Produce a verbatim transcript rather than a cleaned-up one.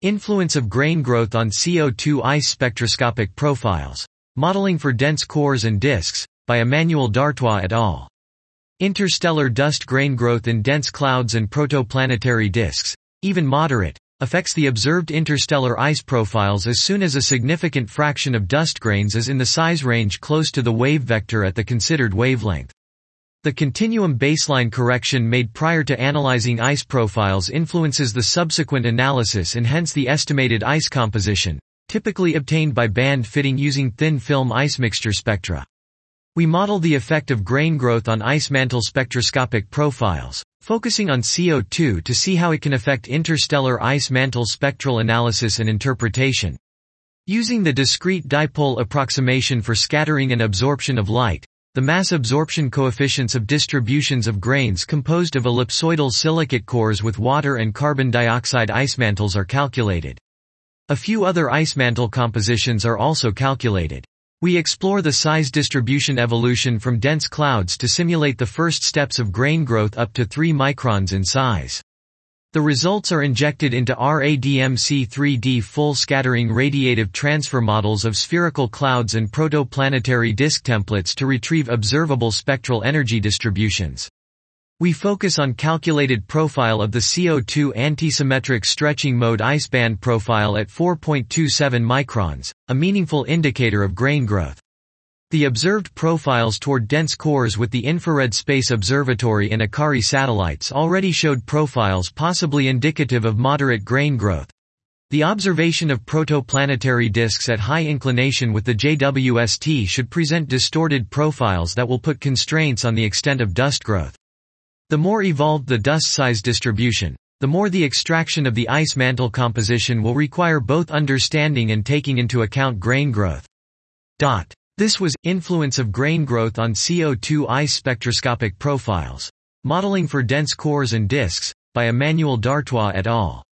Influence of grain growth on C O two ice spectroscopic profiles. Modeling for dense cores and disks, by Emmanuel Dartois et al. Interstellar dust grain growth in dense clouds and protoplanetary disks, even moderate, affects the observed interstellar ice profiles as soon as a significant fraction of dust grains is in the size range close to the wave vector at the considered wavelength. The continuum baseline correction made prior to analyzing ice profiles influences the subsequent analysis and hence the estimated ice composition, typically obtained by band fitting using thin film ice mixture spectra. We model the effect of grain growth on ice mantle spectroscopic profiles, focusing on C O two to see how it can affect interstellar ice mantle spectral analysis and interpretation. Using the discrete dipole approximation for scattering and absorption of light, the mass absorption coefficients of distributions of grains composed of ellipsoidal silicate cores with water and carbon dioxide ice mantles are calculated. A few other ice mantle compositions are also calculated. We explore the size distribution evolution from dense clouds to simulate the first steps of grain growth up to three microns in size. The results are injected into R A D M C three D full scattering radiative transfer models of spherical clouds and protoplanetary disk templates to retrieve observable spectral energy distributions. We focus on calculated profile of the C O two antisymmetric stretching mode ice band profile at four point two seven microns, a meaningful indicator of grain growth. The observed profiles toward dense cores with the Infrared Space Observatory and Akari satellites already showed profiles possibly indicative of moderate grain growth. The observation of protoplanetary disks at high inclination with the J W S T should present distorted profiles that will put constraints on the extent of dust growth. The more evolved the dust size distribution, the more the extraction of the ice mantle composition will require both understanding and taking into account grain growth. Dot. This was Influence of Grain Growth on C O two Ice Spectroscopic Profiles. Modeling for Dense Cores and Disks, by Emmanuel Dartois et al.